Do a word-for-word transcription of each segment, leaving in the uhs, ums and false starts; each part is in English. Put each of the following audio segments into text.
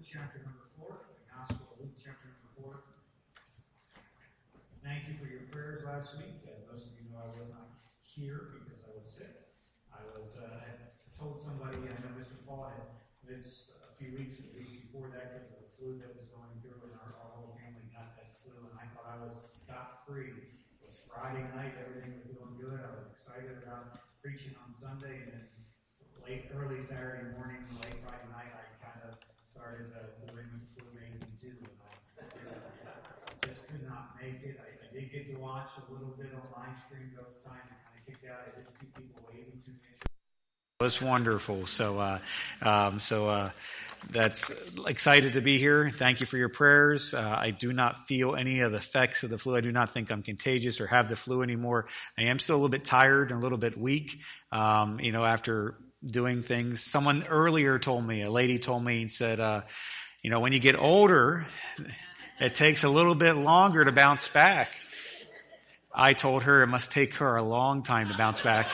chapter number four, the Gospel of Luke chapter number four. Thank you for your prayers last week. Uh, most of you know I was not here because I was sick. I was uh, I had told somebody, I know Mister Paul had missed a few weeks, a week before that because of the flu that was going through, and our, our whole family got that flu, and I thought I was scot-free. It was Friday night, everything was going good. I was excited about preaching on Sunday, and then late, early Saturday morning, late Friday night, I kind of started uh, the ring of flu made me do, and I just, just could not make it. I, I did get to watch a little bit on live stream those times. I kind of kicked out. I did see people waving to me. It was wonderful. So, uh, um, so uh, that's excited to be here. Thank you for your prayers. Uh, I do not feel any of the effects of the flu. I do not think I'm contagious or have the flu anymore. I am still a little bit tired and a little bit weak. Um, you know, after doing things. Someone earlier told me, a lady told me, and said, uh, you know, when you get older, it takes a little bit longer to bounce back. I told her it must take her a long time to bounce back.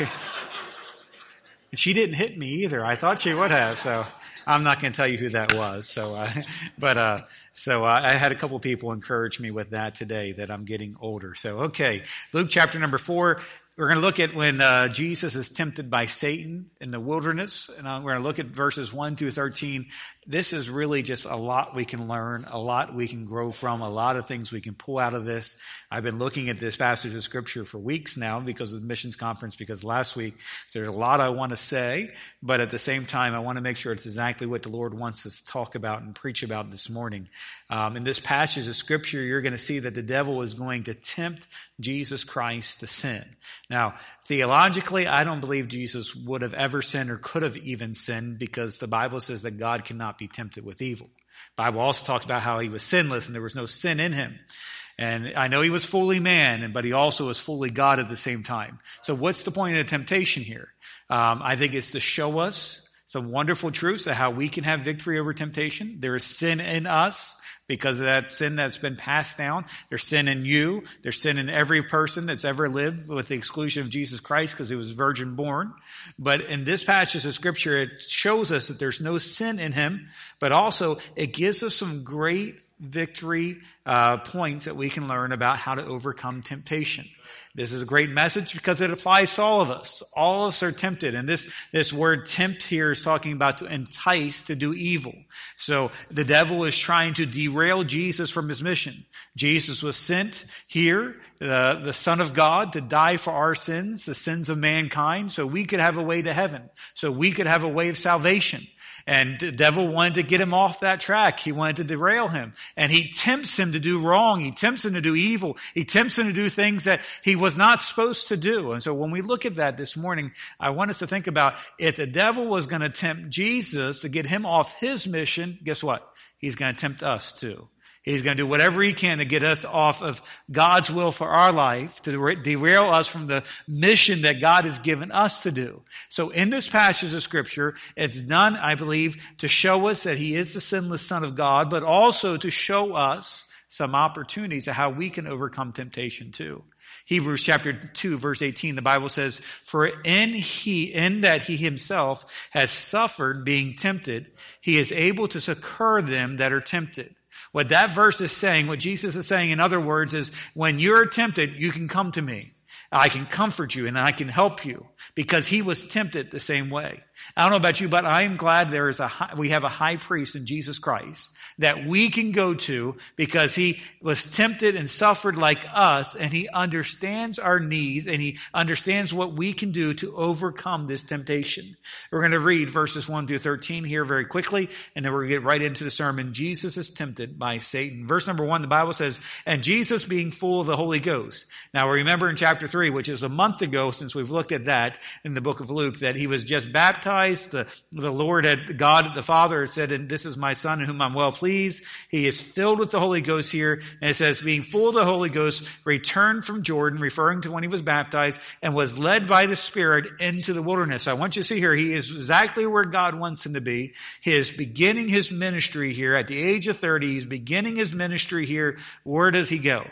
And she didn't hit me either. I thought she would have, so I'm not going to tell you who that was. So, uh, but, uh, so uh, I had a couple people encourage me with that today, that I'm getting older. So, okay. Luke chapter number four. We're going to look at when uh, Jesus is tempted by Satan in the wilderness, and uh, we're going to look at verses one through thirteen. This is really just a lot we can learn, a lot we can grow from, a lot of things we can pull out of this. I've been looking at this passage of Scripture for weeks now because of the missions conference, because last week so there's a lot I want to say, but at the same time I want to make sure it's exactly what the Lord wants us to talk about and preach about this morning. Um, in this passage of Scripture, you're going to see that the devil is going to tempt Jesus Christ to sin. Now, theologically, I don't believe Jesus would have ever sinned or could have even sinned, because the Bible says that God cannot be tempted with evil. The Bible also talks about how he was sinless and there was no sin in him. And I know he was fully man, but he also was fully God at the same time. So what's the point of the temptation here? Um, I think it's to show us some wonderful truths of how we can have victory over temptation. There is sin in us because of that sin that's been passed down. There's sin in you. There's sin in every person that's ever lived, with the exclusion of Jesus Christ because he was virgin born. But in this passage of Scripture, it shows us that there's no sin in him, but also it gives us some great victory uh, points that we can learn about how to overcome temptation. This is a great message because it applies to all of us. All of us are tempted. And this, this word tempt here is talking about to entice to do evil. So the devil is trying to derail Jesus from his mission. Jesus was sent here, the, the Son of God, to die for our sins, the sins of mankind, so we could have a way to heaven, so we could have a way of salvation. And the devil wanted to get him off that track. He wanted to derail him. And he tempts him to do wrong. He tempts him to do evil. He tempts him to do things that he was not supposed to do. And so when we look at that this morning, I want us to think about, if the devil was going to tempt Jesus to get him off his mission, guess what? He's going to tempt us too. He's going to do whatever he can to get us off of God's will for our life, to derail us from the mission that God has given us to do. So in this passage of Scripture, it's done, I believe, to show us that he is the sinless Son of God, but also to show us some opportunities of how we can overcome temptation too. Hebrews chapter two, verse eighteen, the Bible says, "For in he, in that he himself has suffered being tempted, he is able to succor them that are tempted." What that verse is saying, what Jesus is saying in other words, is when you're tempted, you can come to me. I can comfort you and I can help you, because he was tempted the same way. I don't know about you, but I am glad there is a high, we have a high priest in Jesus Christ that we can go to, because he was tempted and suffered like us, and he understands our needs, and he understands what we can do to overcome this temptation. We're going to read verses one through thirteen here very quickly, and then we're going to get right into the sermon. Jesus is tempted by Satan. Verse number one, the Bible says, "And Jesus being full of the Holy Ghost." Now we remember in chapter three, which is a month ago since we've looked at that in the book of Luke, that he was just baptized. The, the Lord had, God the Father had said, "And this is my Son in whom I'm well pleased." He is filled with the Holy Ghost here. And it says, being full of the Holy Ghost, returned from Jordan, referring to when he was baptized, and was led by the Spirit into the wilderness. I want you to see here, he is exactly where God wants him to be. He is beginning his ministry here at the age of thirty. He's beginning his ministry here. Where does he go?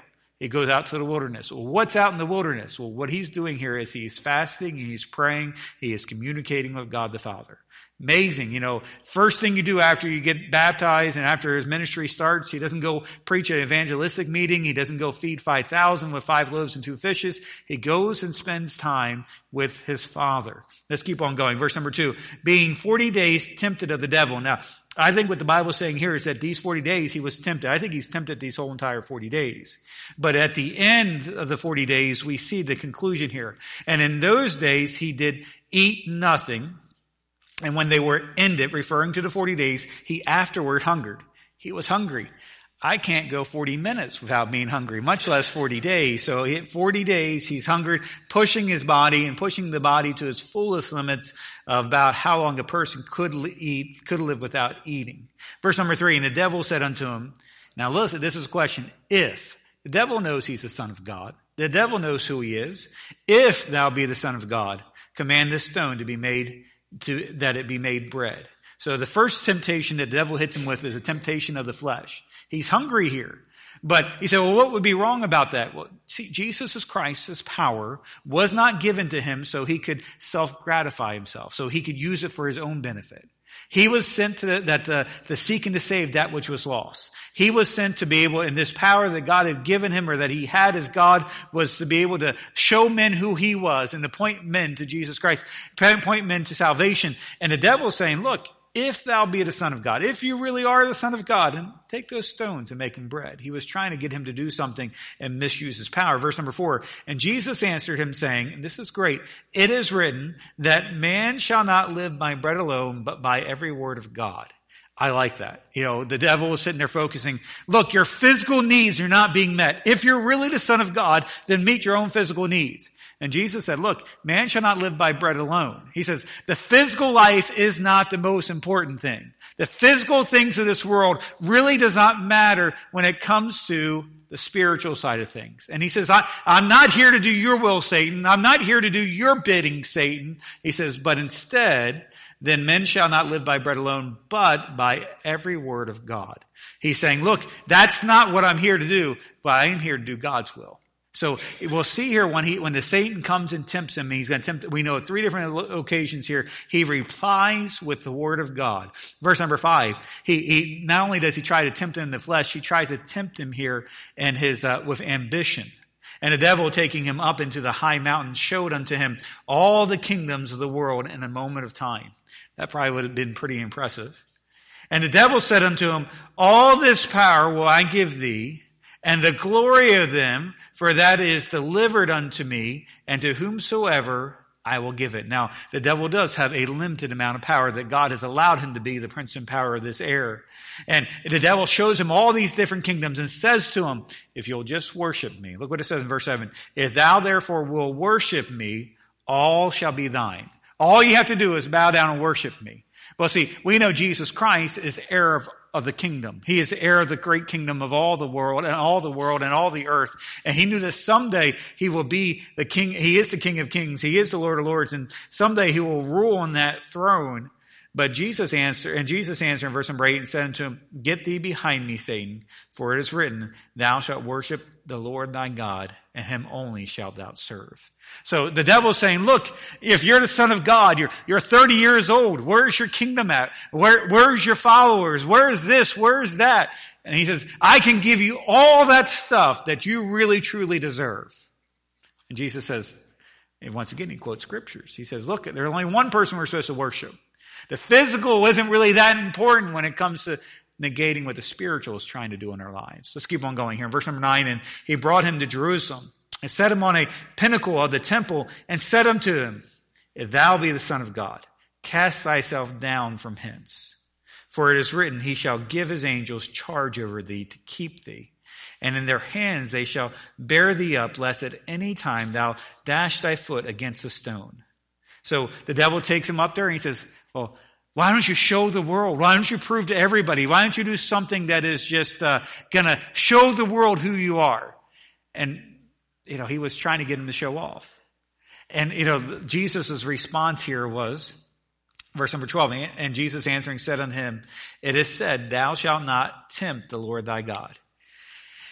He goes out to the wilderness. Well, what's out in the wilderness? Well, what he's doing here is he's fasting and he's praying. He is communicating with God the Father. Amazing. You know, first thing you do after you get baptized and after his ministry starts, he doesn't go preach an evangelistic meeting. He doesn't go feed five thousand with five loaves and two fishes. He goes and spends time with his Father. Let's keep on going. Verse number two, being forty days tempted of the devil. Now, I think what the Bible is saying here is that these forty days he was tempted. I think he's tempted these whole entire forty days. But at the end of the forty days, we see the conclusion here. And in those days, he did eat nothing. And when they were ended, referring to the forty days, he afterward hungered. He was hungry. I can't go forty minutes without being hungry, much less forty days. So at forty days, he's hungered, pushing his body and pushing the body to its fullest limits of about how long a person could eat, could live without eating. Verse number three, and the devil said unto him, now listen, this is a question. If the devil knows he's the Son of God, the devil knows who he is. If thou be the Son of God, command this stone to be made to that it be made bread. So the first temptation that the devil hits him with is a temptation of the flesh. He's hungry here. But he said, well, what would be wrong about that? Well, see, Jesus Christ's power was not given to him so he could self-gratify himself, so he could use it for his own benefit. He was sent to the, that the, the seek and to save that which was lost. He was sent to be able, in this power that God had given him or that he had as God, was to be able to show men who he was and to point men to Jesus Christ, point men to salvation. And the devil is saying, look, if thou be the Son of God, if you really are the Son of God, then take those stones and make them bread. He was trying to get him to do something and misuse his power. Verse number four, and Jesus answered him saying, and this is great, it is written that man shall not live by bread alone, but by every word of God. I like that. You know, the devil was sitting there focusing, look, your physical needs are not being met. If you're really the Son of God, then meet your own physical needs. And Jesus said, look, man shall not live by bread alone. He says, the physical life is not the most important thing. The physical things of this world really does not matter when it comes to the spiritual side of things. And he says, I, I'm not here to do your will, Satan. I'm not here to do your bidding, Satan. He says, but instead, then men shall not live by bread alone, but by every word of God. He's saying, look, that's not what I'm here to do, but I am here to do God's will. So we'll see here when he, when the Satan comes and tempts him, he's going to tempt, we know three different occasions here, he replies with the word of God. Verse number five, he, he, not only does he try to tempt him in the flesh, he tries to tempt him here in his, uh, with ambition. And the devil, taking him up into the high mountain, showed unto him all the kingdoms of the world in a moment of time. That probably would have been pretty impressive. And the devil said unto him, all this power will I give thee, and the glory of them, for that is delivered unto me, and to whomsoever I will give it. Now, the devil does have a limited amount of power that God has allowed him to be the prince and power of this air. And the devil shows him all these different kingdoms and says to him, if you'll just worship me. Look what it says in verse seven. If thou therefore will worship me, all shall be thine. All you have to do is bow down and worship me. Well, see, we know Jesus Christ is heir of, of the kingdom. He is the heir of the great kingdom of all the world and all the world and all the earth. And he knew that someday he will be the king. He is the King of Kings. He is the Lord of Lords. And someday he will rule on that throne. But Jesus answered, and Jesus answered in verse number eight and said unto him, get thee behind me, Satan, for it is written, thou shalt worship the Lord thy God, and him only shalt thou serve. So the devil's saying, look, if you're the Son of God, you're, you're thirty years old. Where's your kingdom at? Where, where's your followers? Where is this? Where is that? And he says, I can give you all that stuff that you really truly deserve. And Jesus says, and once again, he quotes scriptures. He says, look, there's only one person we're supposed to worship. The physical isn't really that important when it comes to negating what the spiritual is trying to do in our lives. Let's keep on going here. In verse number nine, and he brought him to Jerusalem and set him on a pinnacle of the temple and said unto him, if thou be the Son of God, cast thyself down from hence. For it is written, he shall give his angels charge over thee to keep thee. And in their hands they shall bear thee up, lest at any time thou dash thy foot against a stone. So the devil takes him up there and he says, well, why don't you show the world? Why don't you prove to everybody? Why don't you do something that is just uh, going to show the world who you are? And, you know, he was trying to get him to show off. And, you know, Jesus' response here was, verse number twelve, and Jesus answering said unto him, it is said, thou shalt not tempt the Lord thy God.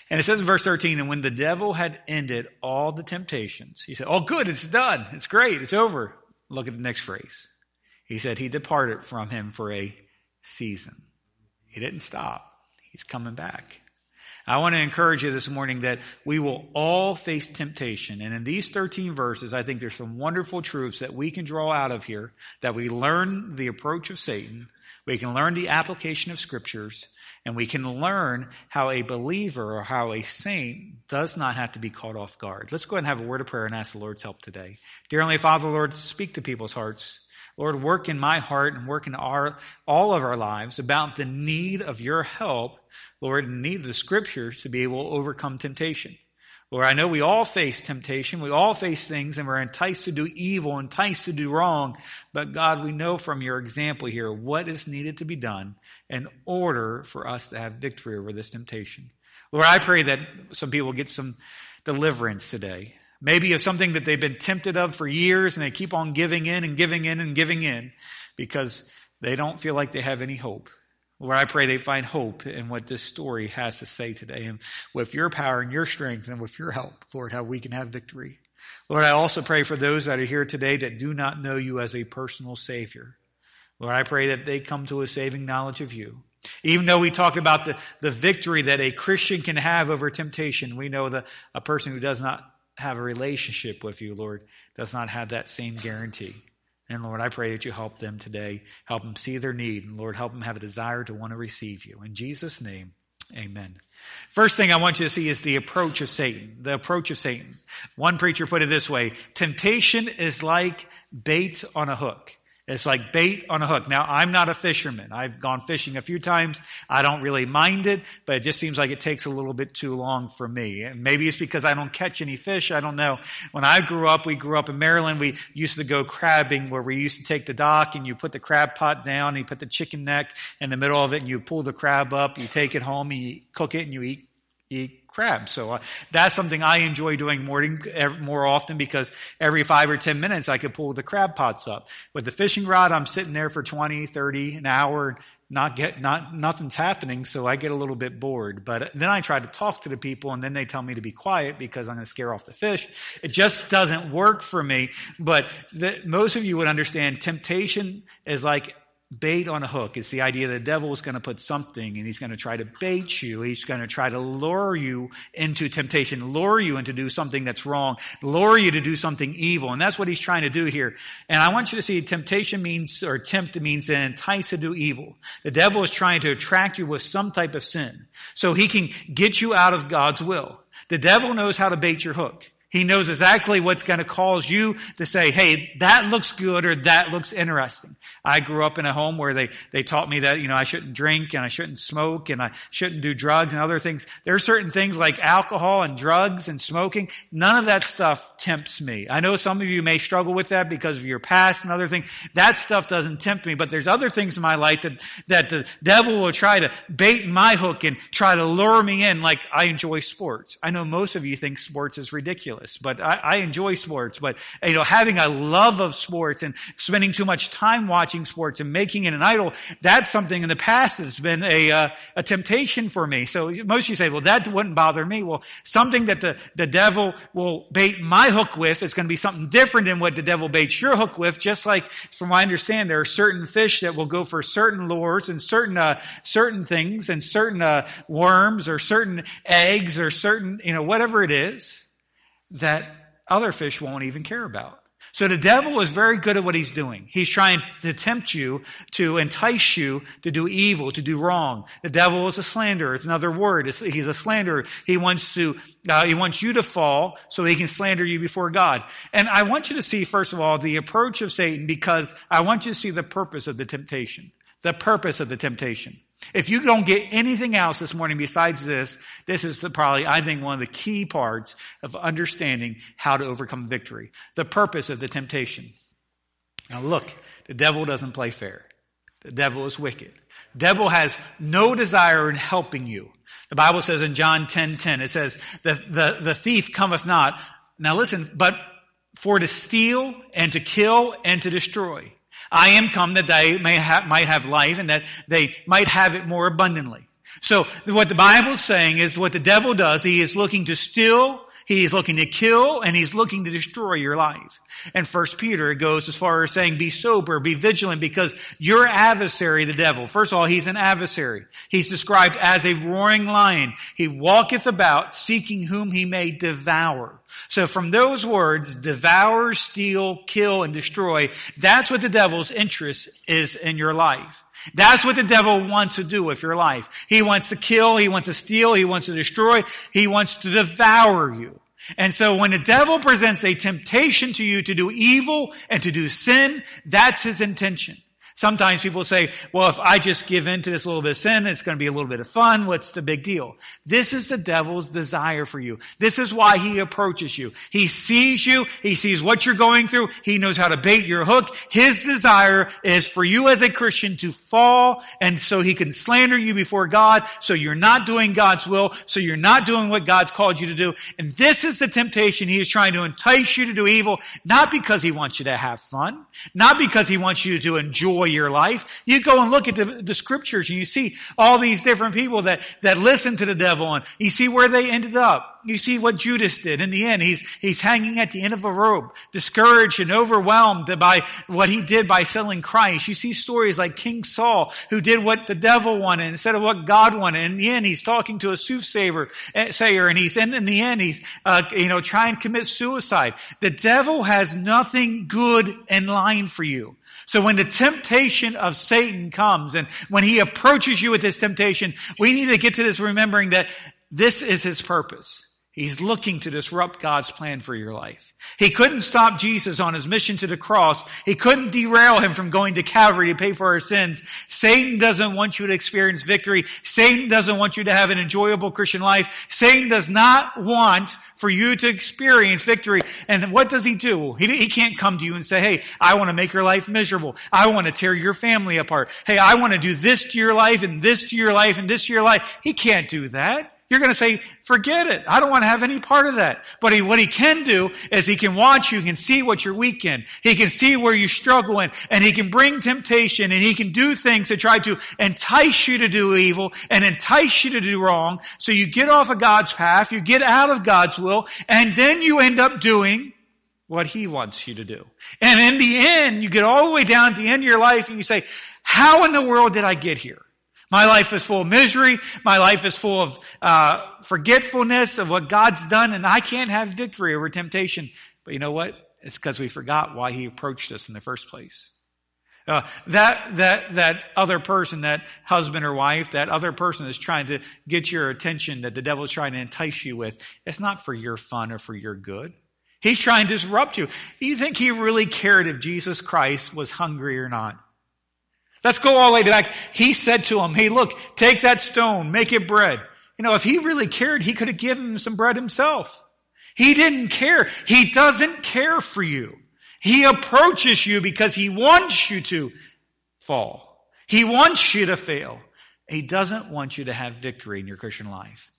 And it says in verse thirteen, and when the devil had ended all the temptations, he said, oh, good, it's done. It's great. It's over. Look at the next phrase. He said he departed from him for a season. He didn't stop. He's coming back. I want to encourage you this morning that we will all face temptation. And in these thirteen verses, I think there's some wonderful truths that we can draw out of here, that we learn the approach of Satan, we can learn the application of scriptures, and we can learn how a believer or how a saint does not have to be caught off guard. Let's go ahead and have a word of prayer and ask the Lord's help today. Dear Heavenly Father, Lord, speak to people's hearts. Lord, work in my heart and work in our, all of our lives about the need of your help, Lord, and need of the scriptures to be able to overcome temptation. Lord, I know we all face temptation. We all face things and we're enticed to do evil, enticed to do wrong. But God, we know from your example here what is needed to be done in order for us to have victory over this temptation. Lord, I pray that some people get some deliverance today. Maybe of something that they've been tempted of for years and they keep on giving in and giving in and giving in because they don't feel like they have any hope. Lord, I pray they find hope in what this story has to say today. And with your power and your strength and with your help, Lord, how we can have victory. Lord, I also pray for those that are here today that do not know you as a personal Savior. Lord, I pray that they come to a saving knowledge of you. Even though we talked about the, the victory that a Christian can have over temptation, we know that a person who does not have a relationship with you, Lord, does not have that same guarantee. And Lord, I pray that you help them today, help them see their need, and Lord, help them have a desire to want to receive you. In Jesus' name, amen. First thing I want you to see is the approach of Satan, the approach of Satan. One preacher put it this way: temptation is like bait on a hook. It's like bait on a hook. Now, I'm not a fisherman. I've gone fishing a few times. I don't really mind it, but it just seems like it takes a little bit too long for me. And maybe it's because I don't catch any fish. I don't know. When I grew up, we grew up in Maryland. We used to go crabbing, where we used to take the dock and you put the crab pot down, and you put the chicken neck in the middle of it, and you pull the crab up, you take it home, and you cook it, and you eat, eat crab. So uh, that's something I enjoy doing more, more often, because every five or ten minutes I could pull the crab pots up. With the fishing rod, I'm sitting there for twenty, thirty, an hour, not get, not, nothing's happening. So I get a little bit bored, but then I try to talk to the people, and then they tell me to be quiet because I'm going to scare off the fish. It just doesn't work for me. But the, most of you would understand temptation is like bait on a hook. It's the idea the devil is going to put something, and he's going to try to bait you. He's going to try to lure you into temptation, lure you into do something that's wrong, lure you to do something evil. And that's what he's trying to do here. And I want you to see temptation means, or tempt means to entice to do evil. The devil is trying to attract you with some type of sin so he can get you out of God's will. The devil knows how to bait your hook. He knows exactly what's going to cause you to say, hey, that looks good, or that looks interesting. I grew up in a home where they, they taught me that, you know, I shouldn't drink and I shouldn't smoke and I shouldn't do drugs and other things. There are certain things like alcohol and drugs and smoking. None of that stuff tempts me. I know some of you may struggle with that because of your past and other things. That stuff doesn't tempt me, but there's other things in my life that, that the devil will try to bait my hook and try to lure me in. Like, I enjoy sports. I know most of you think sports is ridiculous. But I, I enjoy sports. But, you know, having a love of sports and spending too much time watching sports and making it an idol, that's something in the past that's been a, uh, a temptation for me. So most of you say, well, that wouldn't bother me. Well, something that the, the devil will bait my hook with is going to be something different than what the devil baits your hook with. Just like, from what I understand, there are certain fish that will go for certain lures and certain, uh, certain things and certain, uh, worms or certain eggs or certain, you know, whatever it is, that other fish won't even care about. So the devil is very good at what he's doing. He's trying to tempt you, to entice you to do evil, to do wrong. The devil is a slanderer. It's another word. It's, he's a slanderer. He wants to, uh, he wants you to fall so he can slander you before God. And I want you to see, first of all, the approach of Satan, because I want you to see the purpose of the temptation. The purpose of the temptation. If you don't get anything else this morning besides this, this is the, probably, I think, one of the key parts of understanding how to overcome victory. The purpose of the temptation. Now look, the devil doesn't play fair. The devil is wicked. The devil has no desire in helping you. The Bible says in John ten ten, it says, the, the, the thief cometh not, now listen, but for to steal and to kill and to destroy. I am come that they may have, might have life, and that they might have it more abundantly. So what the Bible's saying is what the devil does, he is looking to steal, he is looking to kill, and he's looking to destroy your life. And First Peter goes as far as saying, be sober, be vigilant, because your adversary, the devil, first of all, he's an adversary. He's described as a roaring lion. He walketh about, seeking whom he may devour. So from those words, devour, steal, kill, and destroy, that's what the devil's interest is in your life. That's what the devil wants to do with your life. He wants to kill, he wants to steal, he wants to destroy, he wants to devour you. And so when the devil presents a temptation to you to do evil and to do sin, that's his intention. Sometimes people say, well, if I just give in to this little bit of sin, it's going to be a little bit of fun. What's the big deal? This is the devil's desire for you. This is why he approaches you. He sees you. He sees what you're going through. He knows how to bait your hook. His desire is for you as a Christian to fall, and so he can slander you before God, so you're not doing God's will, so you're not doing what God's called you to do. And this is the temptation. He is trying to entice you to do evil, not because he wants you to have fun, not because he wants you to enjoy your life. You go and look at the, the scriptures and you see all these different people that, that listen to the devil, and you see where they ended up. You see what Judas did. In the end, he's, he's hanging at the end of a rope, discouraged and overwhelmed by what he did by selling Christ. You see stories like King Saul, who did what the devil wanted instead of what God wanted. In the end, he's talking to a soothsayer, sayer, and he's, and in the end, he's, uh, you know, trying to commit suicide. The devil has nothing good in line for you. So when the temptation of Satan comes, and when he approaches you with this temptation, we need to get to this remembering that this is his purpose. He's looking to disrupt God's plan for your life. He couldn't stop Jesus on his mission to the cross. He couldn't derail him from going to Calvary to pay for our sins. Satan doesn't want you to experience victory. Satan doesn't want you to have an enjoyable Christian life. Satan does not want for you to experience victory. And what does he do? He, he can't come to you and say, hey, I want to make your life miserable. I want to tear your family apart. Hey, I want to do this to your life and this to your life and this to your life. He can't do that. You're going to say, forget it. I don't want to have any part of that. But he, what he can do is he can watch you, he can see what you're weak in. He can see where you struggle in. And he can bring temptation, and he can do things to try to entice you to do evil and entice you to do wrong. So you get off of God's path, you get out of God's will, and then you end up doing what he wants you to do. And in the end, you get all the way down to the end of your life and you say, how in the world did I get here? My life is full of misery. My life is full of uh forgetfulness of what God's done, and I can't have victory over temptation. But you know what? It's because we forgot why he approached us in the first place. Uh, that, that, that other person, that husband or wife, that other person is trying to get your attention, that the devil is trying to entice you with, it's not for your fun or for your good. He's trying to disrupt you. Do you think he really cared if Jesus Christ was hungry or not? Let's go all the way back. He said to him, hey, look, take that stone, make it bread. You know, if he really cared, he could have given him some bread himself. He didn't care. He doesn't care for you. He approaches you because he wants you to fall. He wants you to fail. He doesn't want you to have victory in your Christian life.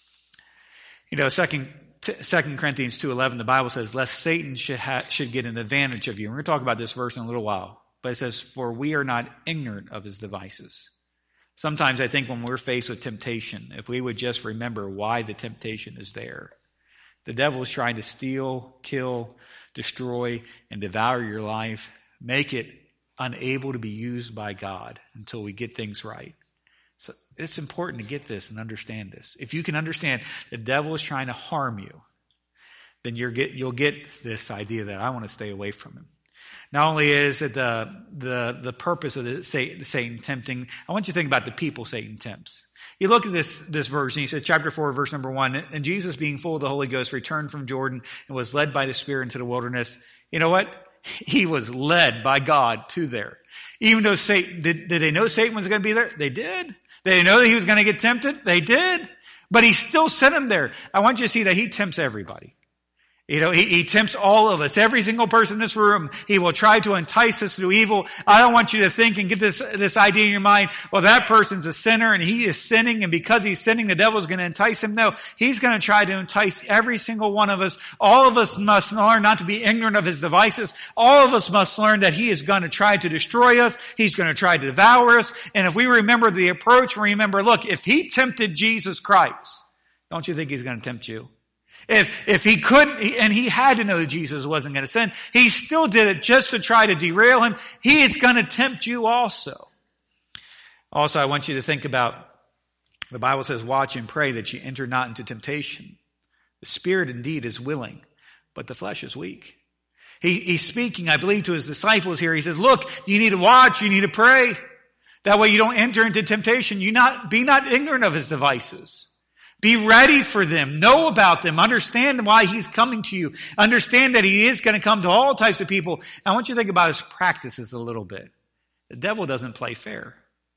You know, second, Second Corinthians two eleven, the Bible says, lest Satan should, ha- should get an advantage of you. We're going to talk about this verse in a little while. But it says, for we are not ignorant of his devices. Sometimes I think when we're faced with temptation, if we would just remember why the temptation is there. The devil is trying to steal, kill, destroy, and devour your life. Make it unable to be used by God until we get things right. So it's important to get this and understand this. If you can understand the devil is trying to harm you, then you're get, you'll get this idea that I want to stay away from him. Not only is it the, the, the purpose of the Satan tempting, I want you to think about the people Satan tempts. You look at this, this verse, and he says, chapter four, verse number one, and Jesus, being full of the Holy Ghost, returned from Jordan and was led by the Spirit into the wilderness. You know what? He was led by God to there. Even though Satan, did, did they know Satan was going to be there? They did. Did they know that he was going to get tempted? They did. But he still sent him there. I want you to see that he tempts everybody. You know, he, he tempts all of us, every single person in this room. He will try to entice us to do evil. I don't want you to think and get this, this idea in your mind, well, that person's a sinner and he is sinning, and because he's sinning, the devil's going to entice him. No, he's going to try to entice every single one of us. All of us must learn not to be ignorant of his devices. All of us must learn that he is going to try to destroy us. He's going to try to devour us. And if we remember the approach, remember, look, if he tempted Jesus Christ, don't you think he's going to tempt you? If, if he couldn't, and he had to know that Jesus wasn't going to sin, he still did it just to try to derail him. He is going to tempt you also. Also, I want you to think about, the Bible says, watch and pray that you enter not into temptation. The spirit indeed is willing, but the flesh is weak. He, he's speaking, I believe, to his disciples here. He says, look, you need to watch, you need to pray. That way you don't enter into temptation. You not, be not ignorant of his devices. Be ready for them. Know about them. Understand why he's coming to you. Understand that he is going to come to all types of people. I want you to think about his practices a little bit. The devil doesn't play fair.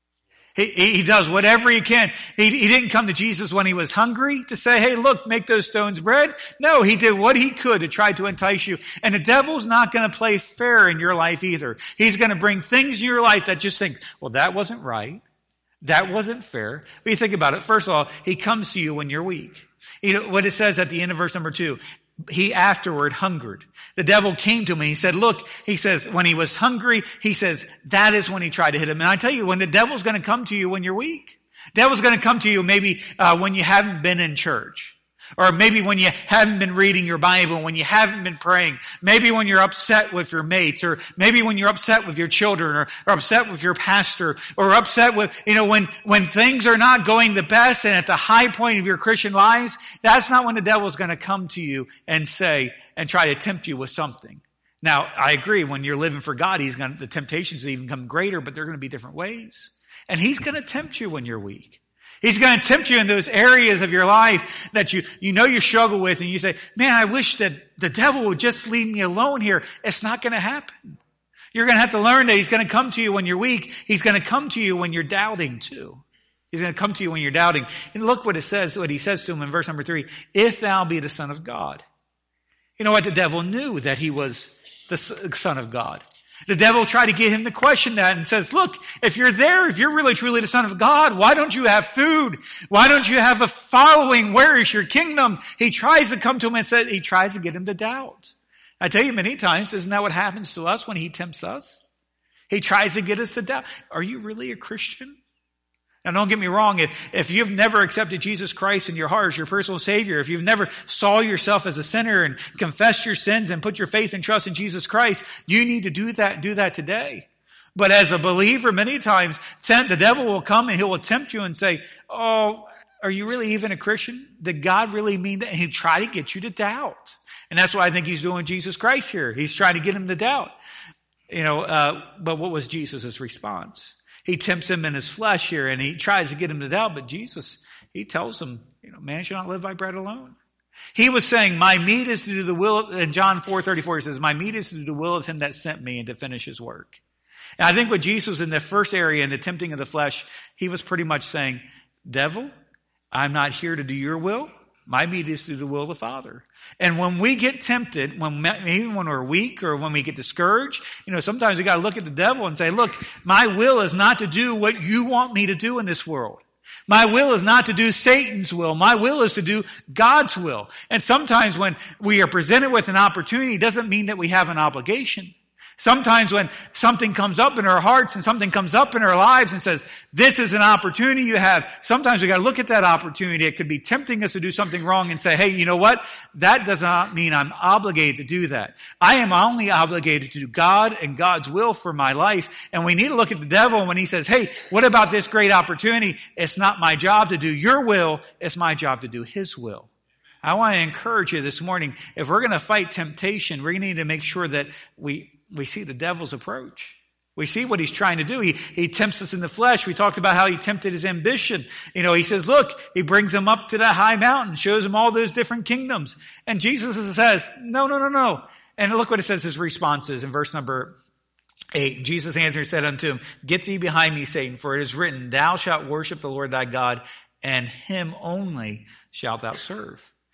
He, he does whatever he can. He, he didn't come to Jesus when he was hungry to say, hey, look, make those stones bread. No, he did what he could to try to entice you. And the devil's not going to play fair in your life either. He's going to bring things in your life that just think, well, that wasn't right. That wasn't fair. But you think about it. First of all, he comes to you when you're weak. You know what it says at the end of verse number two. He afterward hungered. The devil came to him and he said, look, he says, when he was hungry, he says, that is when he tried to hit him. And I tell you, when the devil's going to come to you when you're weak, devil's going to come to you maybe uh, when you haven't been in church. Or maybe when you haven't been reading your Bible, when you haven't been praying. Maybe when you're upset with your mates, or maybe when you're upset with your children, or, or upset with your pastor, or upset with, you know, when, when things are not going the best and at the high point of your Christian lives, that's not when the devil's going to come to you and say, and try to tempt you with something. Now, I agree, when you're living for God, he's going to, the temptations even come greater, but they're going to be different ways. And he's going to tempt you when you're weak. He's going to tempt you in those areas of your life that you, you know you struggle with, and you say, man, I wish that the devil would just leave me alone here. It's not going to happen. You're going to have to learn that he's going to come to you when you're weak. He's going to come to you when you're doubting too. He's going to come to you when you're doubting. And look what it says, what he says to him in verse number three. If thou be the Son of God. You know what? The devil knew that he was the Son of God. The devil tried to get him to question that and says, look, if you're there, if you're really truly the Son of God, why don't you have food? Why don't you have a following? Where is your kingdom? He tries to come to him and said, he tries to get him to doubt. I tell you many times, isn't that what happens to us when he tempts us? He tries to get us to doubt. Are you really a Christian? Now, don't get me wrong. If, if you've never accepted Jesus Christ in your heart as your personal Savior, if you've never saw yourself as a sinner and confessed your sins and put your faith and trust in Jesus Christ, you need to do that, do that today. But as a believer, many times, the devil will come and he will tempt you and say, oh, are you really even a Christian? Did God really mean that? And he'll try to get you to doubt. And that's what I think he's doing with Jesus Christ here. He's trying to get him to doubt. You know, uh, but what was Jesus' response? He tempts him in his flesh here, and he tries to get him to doubt, but Jesus, he tells him, you know, man shall not live by bread alone. He was saying, my meat is to do the will of, in John four thirty-four, he says, my meat is to do the will of him that sent me and to finish his work. And I think with Jesus in the first area, in the tempting of the flesh, he was pretty much saying, devil, I'm not here to do your will. My meat is to do the will of the Father. And when we get tempted, when even when we're weak or when we get discouraged, you know, sometimes we got to look at the devil and say, look, my will is not to do what you want me to do in this world. My will is not to do Satan's will. My will is to do God's will. And sometimes when we are presented with an opportunity, it doesn't mean that we have an obligation. Sometimes when something comes up in our hearts and something comes up in our lives and says, this is an opportunity you have, sometimes we got to look at that opportunity. It could be tempting us to do something wrong and say, hey, you know what? That does not mean I'm obligated to do that. I am only obligated to do God and God's will for my life. And we need to look at the devil when he says, hey, what about this great opportunity? It's not my job to do your will. It's my job to do his will. I want to encourage you this morning, if we're going to fight temptation, we're going to need to make sure that we We see the devil's approach. We see what he's trying to do. He, he tempts us in the flesh. We talked about how he tempted his ambition. You know, he says, look, he brings him up to that high mountain, shows him all those different kingdoms. And Jesus says, no, no, no, no. And look what it says his response is in verse number eight. Jesus answered and said unto him, get thee behind me, Satan, for it is written, thou shalt worship the Lord thy God, and him only shalt thou serve.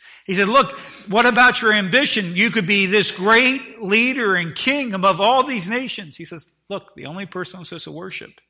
He said, look, what about your ambition? You could be this great leader and king above all these nations. He says, look, the only person I'm supposed to worship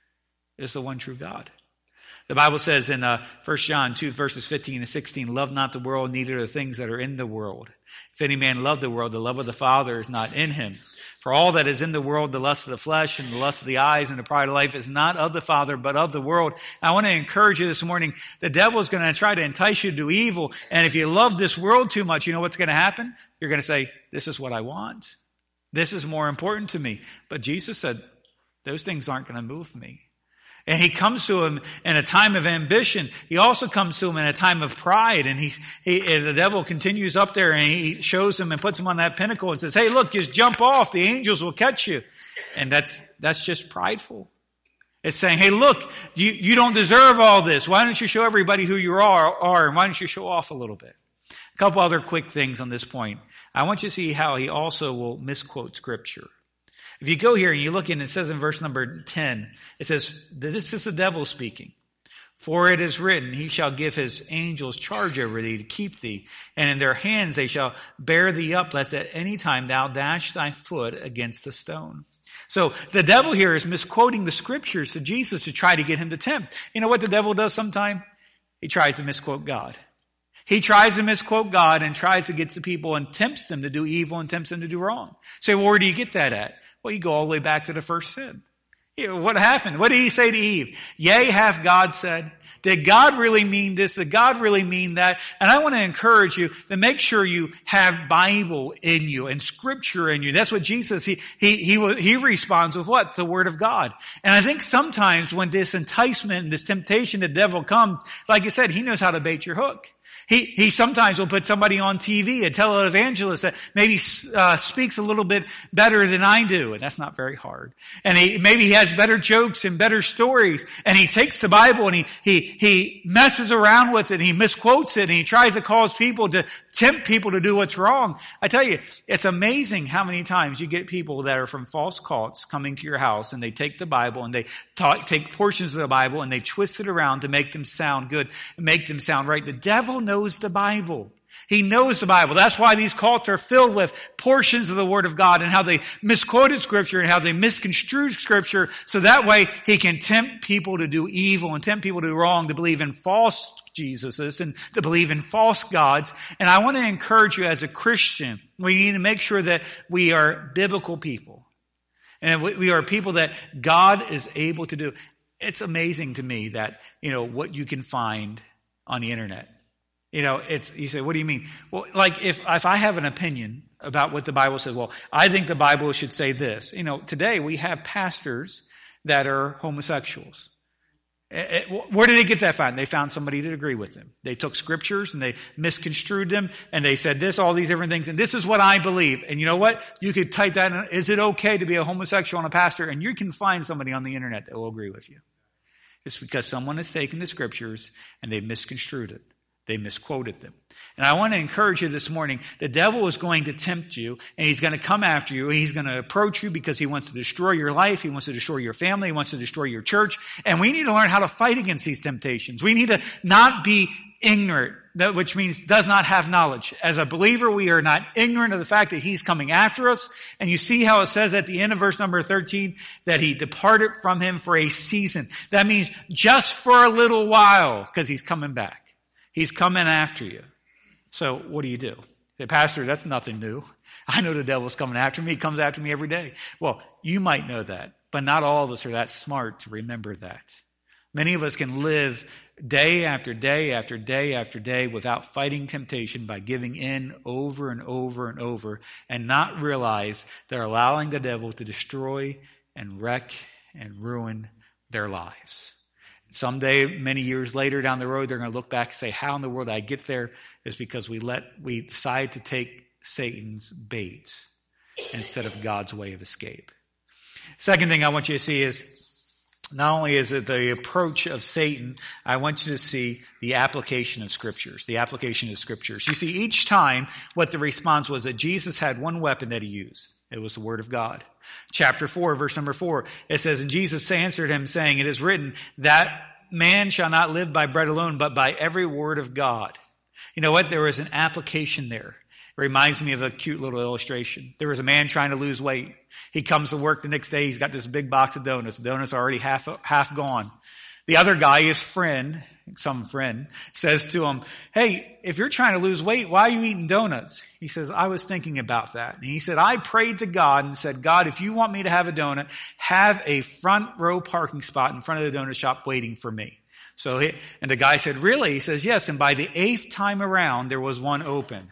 is the one true God. The Bible says in uh, First John two, verses fifteen and sixteen, love not the world, neither the things that are in the world. If any man love the world, the love of the Father is not in him. For all that is in the world, the lust of the flesh and the lust of the eyes and the pride of life is not of the Father, but of the world. I want to encourage you this morning, the devil is going to try to entice you to do evil. And if you love this world too much, you know what's going to happen? You're going to say, this is what I want. This is more important to me. But Jesus said, those things aren't going to move me. And he comes to him in a time of ambition. He also comes to him in a time of pride. And he, he, the devil continues up there and he shows him and puts him on that pinnacle and says, hey, look, just jump off. The angels will catch you. And that's, that's just prideful. It's saying, hey, look, you, you don't deserve all this. Why don't you show everybody who you are, are, and why don't you show off a little bit? A couple other quick things on this point. I want you to see how he also will misquote Scripture. If you go here and you look in, it says in verse number ten, it says, this is the devil speaking. For it is written, he shall give his angels charge over thee to keep thee, and in their hands they shall bear thee up, lest at any time thou dash thy foot against the stone. So the devil here is misquoting the Scriptures to Jesus to try to get him to tempt. You know what the devil does sometimes? He tries to misquote God. He tries to misquote God and tries to get to people and tempts them to do evil and tempts them to do wrong. Say, well, where do you get that at? Well, you go all the way back to the first sin. You know, what happened? What did he say to Eve? Yea, hath God said. Did God really mean this? Did God really mean that? And I want to encourage you to make sure you have Bible in you and Scripture in you. That's what Jesus, he, he, he, he responds with what? The Word of God. And I think sometimes when this enticement and this temptation, the devil comes, like I said, he knows how to bait your hook. He, he sometimes will put somebody on T V, a televangelist that maybe uh, speaks a little bit better than I do. And that's not very hard. And he, maybe he has better jokes and better stories. And he takes the Bible and he, he, he messes around with it and he misquotes it and he tries to cause people to tempt people to do what's wrong. I tell you, it's amazing how many times you get people that are from false cults coming to your house and they take the Bible and they talk, take portions of the Bible and they twist it around to make them sound good, make them sound right. The devil knows knows the Bible. He knows the Bible. That's why these cults are filled with portions of the Word of God and how they misquoted Scripture and how they misconstrued Scripture so that way he can tempt people to do evil and tempt people to do wrong, to believe in false Jesuses and to believe in false gods. And I want to encourage you as a Christian, we need to make sure that we are biblical people. And we are people that God is able to do. It's amazing to me that, you know, what you can find on the internet. You know, it's, you say, what do you mean? Well, like if, if I have an opinion about what the Bible says, well, I think the Bible should say this. You know, today we have pastors that are homosexuals. Where did they get that from? They found somebody to agree with them. They took Scriptures and they misconstrued them and they said this, all these different things. And this is what I believe. And you know what? You could type that in. Is it okay to be a homosexual and a pastor? And you can find somebody on the internet that will agree with you. It's because someone has taken the Scriptures and they've misconstrued it. They misquoted them. And I want to encourage you this morning, the devil is going to tempt you and he's going to come after you and he's going to approach you because he wants to destroy your life. He wants to destroy your family. He wants to destroy your church. And we need to learn how to fight against these temptations. We need to not be ignorant, which means does not have knowledge. As a believer, we are not ignorant of the fact that he's coming after us. And you see how it says at the end of verse number thirteen that he departed from him for a season. That means just for a little while because he's coming back. He's coming after you. So what do you do? Say, Pastor, that's nothing new. I know the devil's coming after me. He comes after me every day. Well, you might know that, but not all of us are that smart to remember that. Many of us can live day after day after day after day without fighting temptation by giving in over and over and over and not realize they're allowing the devil to destroy and wreck and ruin their lives. Someday, many years later down the road, they're going to look back and say, how in the world did I get there? It's because we let, we decided to take Satan's bait instead of God's way of escape. Second thing I want you to see is, not only is it the approach of Satan, I want you to see the application of Scriptures, the application of Scriptures. You see, each time what the response was that Jesus had one weapon that he used. It was the Word of God. Chapter four, verse number four, it says, and Jesus answered him saying, it is written that man shall not live by bread alone, but by every word of God. You know what? There was an application there. It reminds me of a cute little illustration. There was a man trying to lose weight. He comes to work the next day. He's got this big box of donuts. The donuts are already half, half gone. The other guy, his friend, some friend, says to him, hey, if you're trying to lose weight, why are you eating donuts? He says, I was thinking about that. And he said, I prayed to God and said, God, if you want me to have a donut, have a front row parking spot in front of the donut shop waiting for me. So, he, and the guy said, really? He says, yes. And by the eighth time around, there was one open.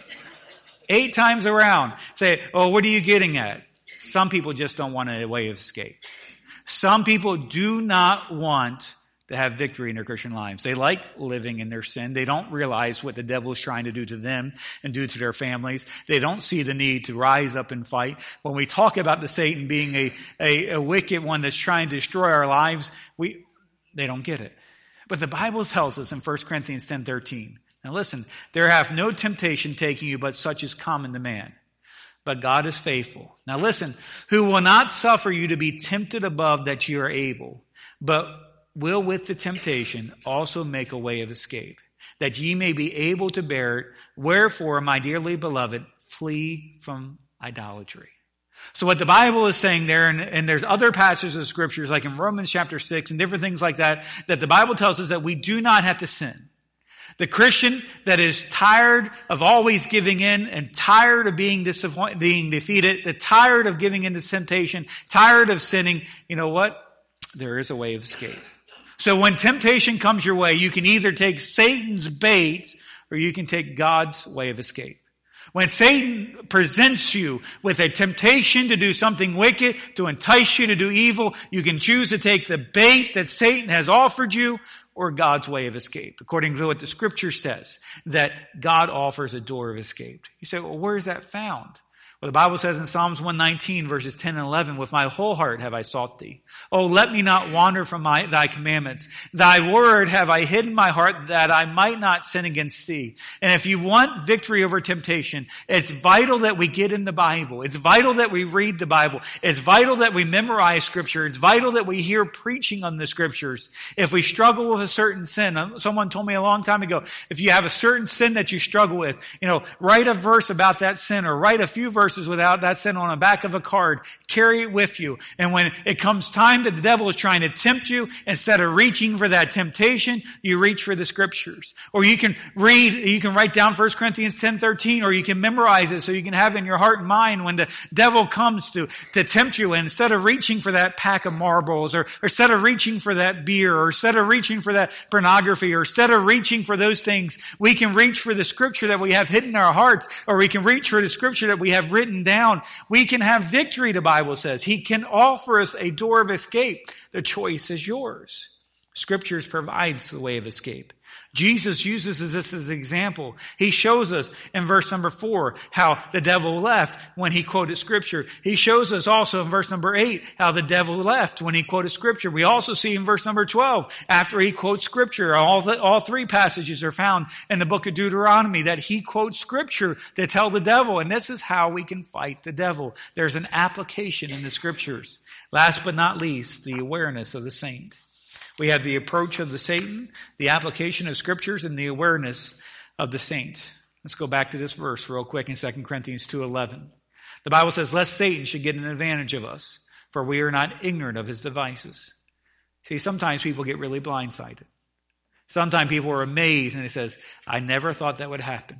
Eight times around. Say, oh, what are you getting at? Some people just don't want a way of escape. Some people do not want to have victory in their Christian lives. They like living in their sin. They don't realize what the devil is trying to do to them and do to their families. They don't see the need to rise up and fight. When we talk about the Satan being a, a, a wicked one that's trying to destroy our lives, we they don't get it. But the Bible tells us in First Corinthians ten thirteen, now listen, there hath no temptation taking you, but such is common to man. But God is faithful. Now listen, who will not suffer you to be tempted above that you are able, but will with the temptation also make a way of escape, that ye may be able to bear it. Wherefore, my dearly beloved, flee from idolatry. So what the Bible is saying there, and, and there's other passages of scriptures like in Romans chapter six and different things like that, that the Bible tells us that we do not have to sin. The Christian that is tired of always giving in and tired of being disappointed, being defeated, the tired of giving in to temptation, tired of sinning, you know what? There is a way of escape. So when temptation comes your way, you can either take Satan's bait or you can take God's way of escape. When Satan presents you with a temptation to do something wicked, to entice you to do evil, you can choose to take the bait that Satan has offered you or God's way of escape, according to what the scripture says, that God offers a door of escape. You say, well, where is that found? Well, the Bible says in Psalms one nineteen, verses ten and eleven, with my whole heart have I sought thee. Oh, let me not wander from my, thy commandments. Thy word have I hidden in my heart that I might not sin against thee. And if you want victory over temptation, it's vital that we get in the Bible. It's vital that we read the Bible. It's vital that we memorize scripture. It's vital that we hear preaching on the scriptures. If we struggle with a certain sin, someone told me a long time ago, if you have a certain sin that you struggle with, you know, write a verse about that sin or write a few verses without that sin on the back of a card. Carry it with you. And when it comes time that the devil is trying to tempt you, instead of reaching for that temptation, you reach for the scriptures. Or you can read, you can write down First Corinthians ten thirteen, or you can memorize it so you can have it in your heart and mind when the devil comes to, to tempt you. And instead of reaching for that pack of marbles, or, or instead of reaching for that beer, or instead of reaching for that pornography, or instead of reaching for those things, we can reach for the scripture that we have hidden in our hearts, or we can reach for the scripture that we have written down. We can have victory, the Bible says. He can offer us a door of escape. The choice is yours. Scriptures provides the way of escape. Jesus uses this as an example. He shows us in verse number four how the devil left when he quoted scripture. He shows us also in verse number eight how the devil left when he quoted scripture. We also see in verse number twelve, after he quotes scripture, all the, all three passages are found in the book of Deuteronomy, that he quotes scripture to tell the devil. And this is how we can fight the devil. There's an application in the scriptures. Last but not least, the awareness of the saint. We have the approach of the Satan, the application of scriptures, and the awareness of the saint. Let's go back to this verse real quick in Second Corinthians two eleven. The Bible says, lest Satan should get an advantage of us, for we are not ignorant of his devices. See, sometimes people get really blindsided. Sometimes people are amazed and they says, I never thought that would happen.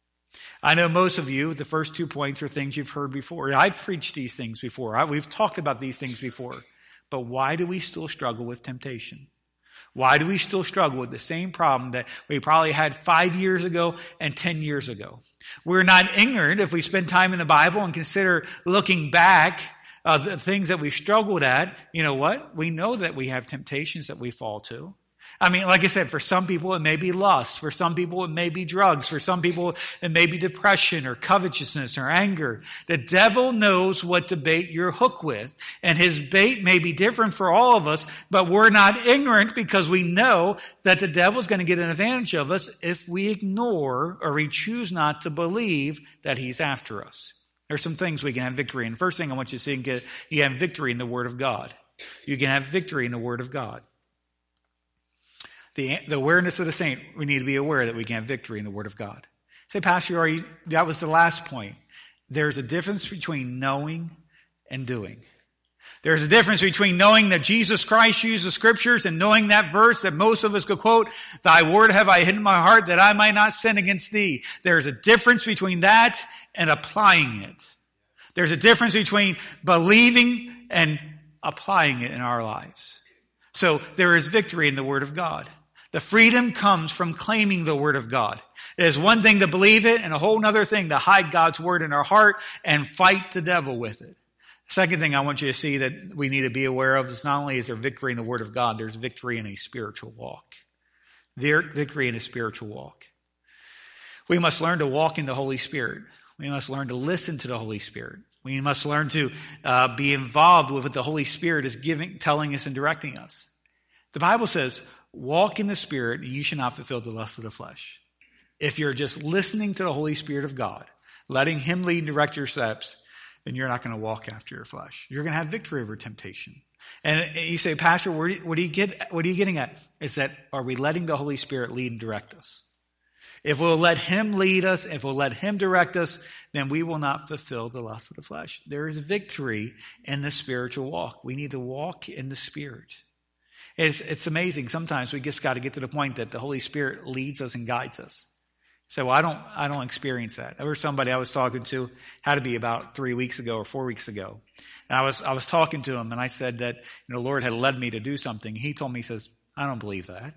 I know most of you, the first two points are things you've heard before. I've preached these things before. I, we've talked about these things before. But why do we still struggle with temptation? Why do we still struggle with the same problem that we probably had five years ago and ten years ago? We're not ignorant if we spend time in the Bible and consider looking back uh, the things that we've struggled at. You know what? We know that we have temptations that we fall to. I mean, like I said, for some people it may be lust. For some people it may be drugs. For some people it may be depression or covetousness or anger. The devil knows what to bait your hook with. And his bait may be different for all of us, but we're not ignorant because we know that the devil's going to get an advantage of us if we ignore or we choose not to believe that he's after us. There's some things we can have victory in. The first thing I want you to see, you have victory in the Word of God. You can have victory in the Word of God. The, the awareness of the saint, we need to be aware that we can have victory in the Word of God. Say, Pastor, are you, that was the last point. There's a difference between knowing and doing. There's a difference between knowing that Jesus Christ used the Scriptures and knowing that verse that most of us could quote, thy word have I hidden in my heart that I might not sin against thee. There's a difference between that and applying it. There's a difference between believing and applying it in our lives. So there is victory in the Word of God. The freedom comes from claiming the Word of God. It is one thing to believe it and a whole other thing to hide God's Word in our heart and fight the devil with it. The second thing I want you to see that we need to be aware of is not only is there victory in the Word of God, there's victory in a spiritual walk. Victory in a spiritual walk. We must learn to walk in the Holy Spirit. We must learn to listen to the Holy Spirit. We must learn to uh, be involved with what the Holy Spirit is giving, telling us and directing us. The Bible says, walk in the Spirit and you shall not fulfill the lust of the flesh. If you're just listening to the Holy Spirit of God, letting Him lead and direct your steps, then you're not going to walk after your flesh. You're going to have victory over temptation. And you say, Pastor, what are you, get, what are you getting at? Is that, are we letting the Holy Spirit lead and direct us? If we'll let Him lead us, if we'll let Him direct us, then we will not fulfill the lust of the flesh. There is victory in the spiritual walk. We need to walk in the Spirit. It's, it's amazing. Sometimes we just got to get to the point that the Holy Spirit leads us and guides us. So I don't, I don't experience that. There was somebody I was talking to, had to be about three weeks ago or four weeks ago. And I was, I was talking to him and I said that, you know, the Lord had led me to do something. He told me, he says, I don't believe that.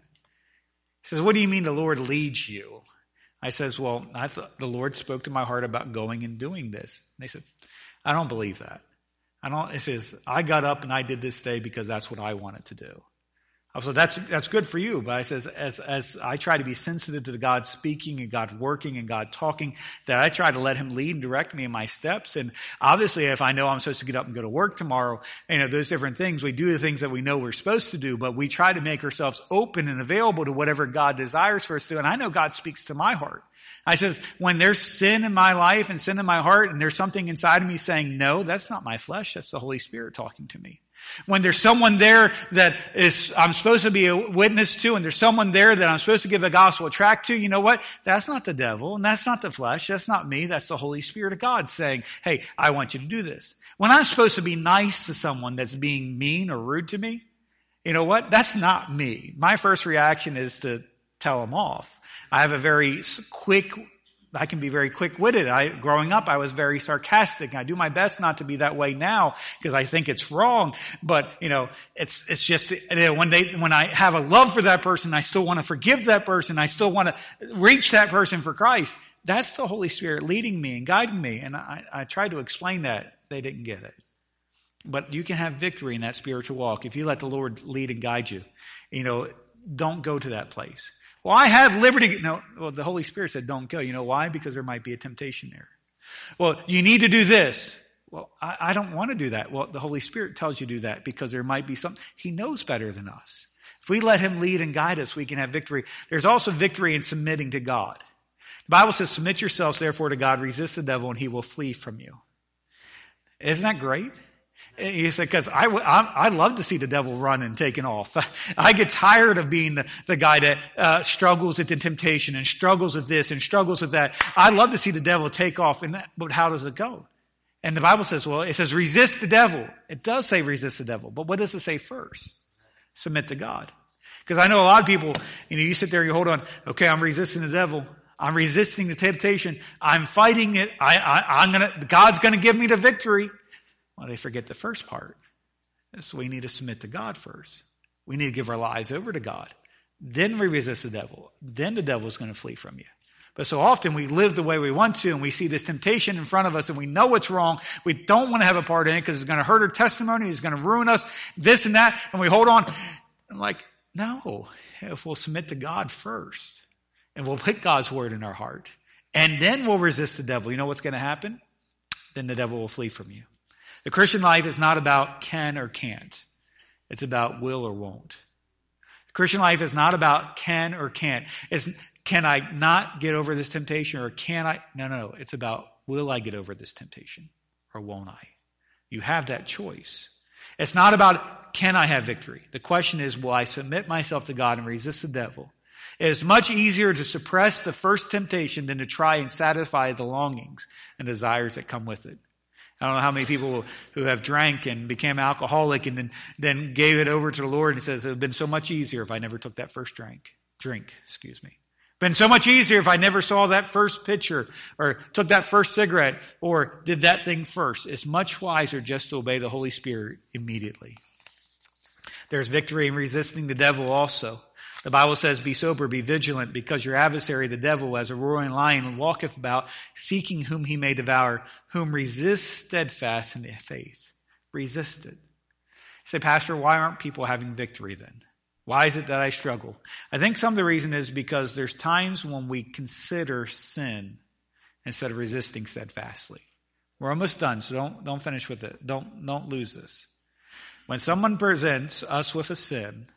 He says, what do you mean the Lord leads you? I says, well, I thought the Lord spoke to my heart about going and doing this. And they said, I don't believe that. I don't, it says, I got up and I did this day because that's what I wanted to do. I said, that's, that's good for you. But I says, as, as I try to be sensitive to God speaking and God working and God talking, that I try to let Him lead and direct me in my steps. And obviously, if I know I'm supposed to get up and go to work tomorrow, you know, those different things, we do the things that we know we're supposed to do, but we try to make ourselves open and available to whatever God desires for us to do. And I know God speaks to my heart. I says, when there's sin in my life and sin in my heart and there's something inside of me saying, no, that's not my flesh. That's the Holy Spirit talking to me. When there's someone there that is, I'm supposed to be a witness to, and there's someone there that I'm supposed to give a gospel tract to, you know what? That's not the devil, and that's not the flesh. That's not me. That's the Holy Spirit of God saying, hey, I want you to do this. When I'm supposed to be nice to someone that's being mean or rude to me, you know what? That's not me. My first reaction is to tell them off. I have a very quick I can be very quick-witted. I, growing up, I was very sarcastic. I do my best not to be that way now because I think it's wrong. But, you know, it's, it's just, you know, when they, when I have a love for that person, I still want to forgive that person. I still want to reach that person for Christ. That's the Holy Spirit leading me and guiding me. And I, I tried to explain that. They didn't get it. But you can have victory in that spiritual walk if you let the Lord lead and guide you. You know, don't go to that place. Well, I have liberty. No, well, the Holy Spirit said, don't go. You know why? Because there might be a temptation there. Well, you need to do this. Well, I, I don't want to do that. Well, the Holy Spirit tells you to do that because there might be something. He knows better than us. If we let Him lead and guide us, we can have victory. There's also victory in submitting to God. The Bible says, submit yourselves therefore to God, resist the devil, and he will flee from you. Isn't that great? He said, because I, I, I love to see the devil run and taking off. I get tired of being the, the guy that uh, struggles with the temptation and struggles with this and struggles with that. I love to see the devil take off. And that, but how does it go? And the Bible says, well, it says resist the devil. It does say resist the devil. But what does it say first? Submit to God. Because I know a lot of people, you know, you sit there and you hold on. Okay, I'm resisting the devil. I'm resisting the temptation. I'm fighting it. I, I, I'm gonna, God's gonna give me the victory. Well, they forget the first part. So we need to submit to God first. We need to give our lives over to God. Then we resist the devil. Then the devil is going to flee from you. But so often we live the way we want to, and we see this temptation in front of us, and we know it's wrong. We don't want to have a part in it because it's going to hurt our testimony. It's going to ruin us, this and that. And we hold on. I'm like, no. If we'll submit to God first, and we'll put God's word in our heart, and then we'll resist the devil, you know what's going to happen? Then the devil will flee from you. The Christian life is not about can or can't. It's about will or won't. The Christian life is not about can or can't. It's can I not get over this temptation or can I? No, no, no. It's about will I get over this temptation or won't I? You have that choice. It's not about, can I have victory? The question is, will I submit myself to God and resist the devil? It is much easier to suppress the first temptation than to try and satisfy the longings and desires that come with it. I don't know how many people who have drank and became alcoholic and then, then gave it over to the Lord and says, it would have been so much easier if I never took that first drink. Drink, excuse me. Been so much easier if I never saw that first picture or took that first cigarette or did that thing first. It's much wiser just to obey the Holy Spirit immediately. There's victory in resisting the devil also. The Bible says, be sober, be vigilant, because your adversary, the devil, as a roaring lion, walketh about, seeking whom he may devour, whom resist steadfast in the faith. Resist it. You say, Pastor, why aren't people having victory then? Why is it that I struggle? I think some of the reason is because there's times when we consider sin instead of resisting steadfastly. We're almost done, so don't, don't finish with it. Don't, don't lose this. When someone presents us with a sin,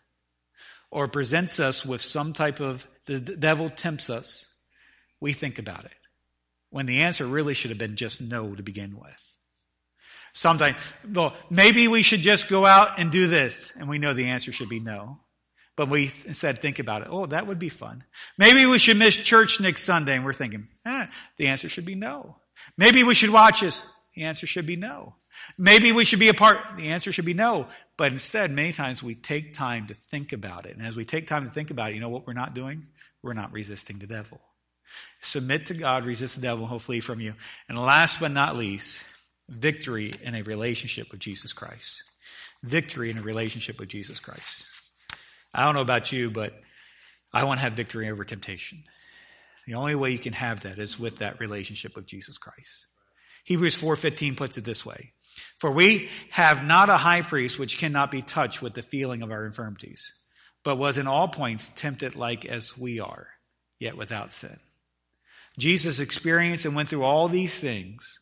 or presents us with some type of, the devil tempts us, we think about it. When the answer really should have been just no to begin with. Sometimes, well, maybe we should just go out and do this, and we know the answer should be no. But we instead think about it, oh, that would be fun. Maybe we should miss church next Sunday, and we're thinking, eh, the answer should be no. Maybe we should watch this. The answer should be no. Maybe we should be a part. The answer should be no. But instead, many times we take time to think about it. And as we take time to think about it, you know what we're not doing? We're not resisting the devil. Submit to God, resist the devil, and he'll flee from you. And last but not least, victory in a relationship with Jesus Christ. Victory in a relationship with Jesus Christ. I don't know about you, but I want to have victory over temptation. The only way you can have that is with that relationship with Jesus Christ. Hebrews four fifteen puts it this way. For we have not a high priest which cannot be touched with the feeling of our infirmities, but was in all points tempted like as we are, yet without sin. Jesus experienced and went through all these things,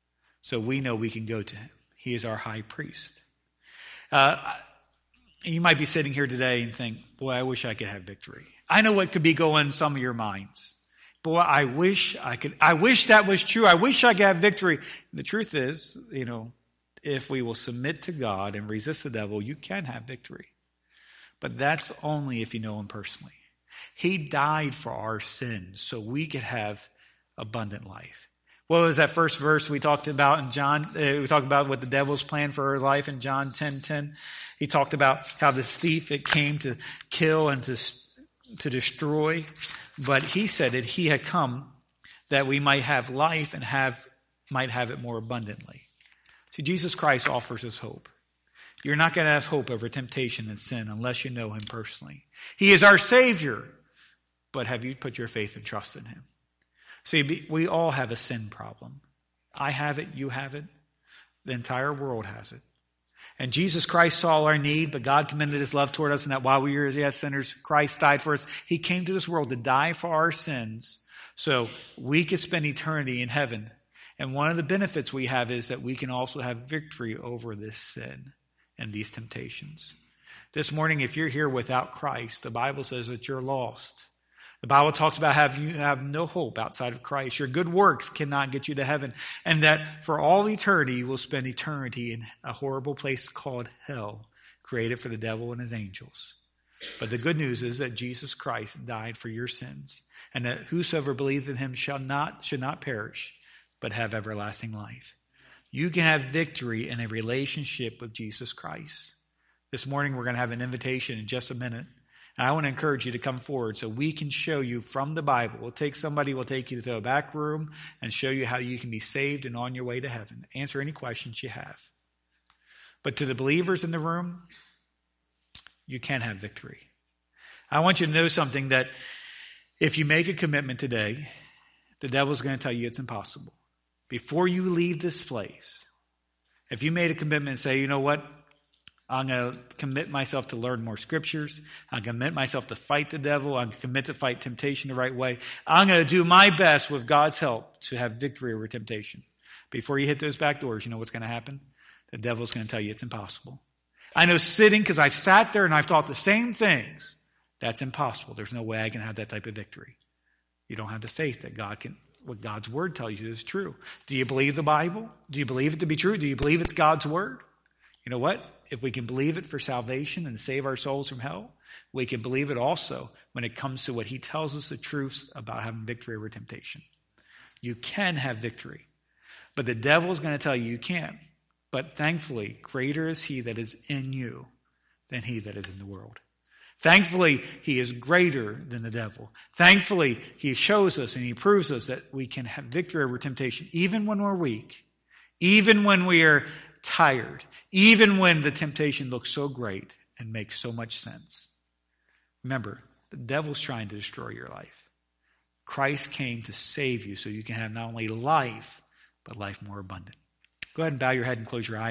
so we know we can go to him. He is our high priest. Uh, you might be sitting here today and think, boy, I wish I could have victory. I know what could be going in some of your minds. Boy, I wish I could, I wish that was true. I wish I could have victory. And the truth is, you know, if we will submit to God and resist the devil, you can have victory. But that's only if you know him personally. He died for our sins so we could have abundant life. What was that first verse we talked about in John? Uh, we talked about what the devil's plan for our life in John ten ten. He talked about how the thief, it came to kill and to, to destroy. But he said that he had come that we might have life and have might have it more abundantly. See, Jesus Christ offers us hope. You're not going to have hope over temptation and sin unless you know him personally. He is our Savior. But have you put your faith and trust in him? See, we all have a sin problem. I have it. You have it. The entire world has it. And Jesus Christ saw our need, but God commended his love toward us, and that while we were yet sinners, Christ died for us. He came to this world to die for our sins so we could spend eternity in heaven. And one of the benefits we have is that we can also have victory over this sin and these temptations. This morning, if you're here without Christ, the Bible says that you're lost. The Bible talks about how you have no hope outside of Christ. Your good works cannot get you to heaven. And that for all eternity, you will spend eternity in a horrible place called hell, created for the devil and his angels. But the good news is that Jesus Christ died for your sins, and that whosoever believes in him shall not, should not perish, but have everlasting life. You can have victory in a relationship with Jesus Christ. This morning, we're going to have an invitation in just a minute. And I want to encourage you to come forward so we can show you from the Bible. We'll take somebody, we'll take you to a back room and show you how you can be saved and on your way to heaven. Answer any questions you have. But to the believers in the room, you can have victory. I want you to know something, that if you make a commitment today, the devil's going to tell you it's impossible. Before you leave this place, if you made a commitment and say, you know what? I'm going to commit myself to learn more scriptures. I'm going to commit myself to fight the devil. I'm going to commit to fight temptation the right way. I'm going to do my best with God's help to have victory over temptation. Before you hit those back doors, you know what's going to happen? The devil's going to tell you it's impossible. I know sitting, because I've sat there and I've thought the same things. That's impossible. There's no way I can have that type of victory. You don't have the faith that God can, what God's word tells you is true. Do you believe the Bible? Do you believe it to be true? Do you believe it's God's word? You know what? If we can believe it for salvation and save our souls from hell, we can believe it also when it comes to what he tells us the truths about having victory over temptation. You can have victory, but the devil is going to tell you you can't. But thankfully, greater is he that is in you than he that is in the world. Thankfully, he is greater than the devil. Thankfully, he shows us and he proves us that we can have victory over temptation even when we're weak, even when we are tired, even when the temptation looks so great and makes so much sense. Remember, the devil's trying to destroy your life. Christ came to save you so you can have not only life, but life more abundant. Go ahead and bow your head and close your eyes.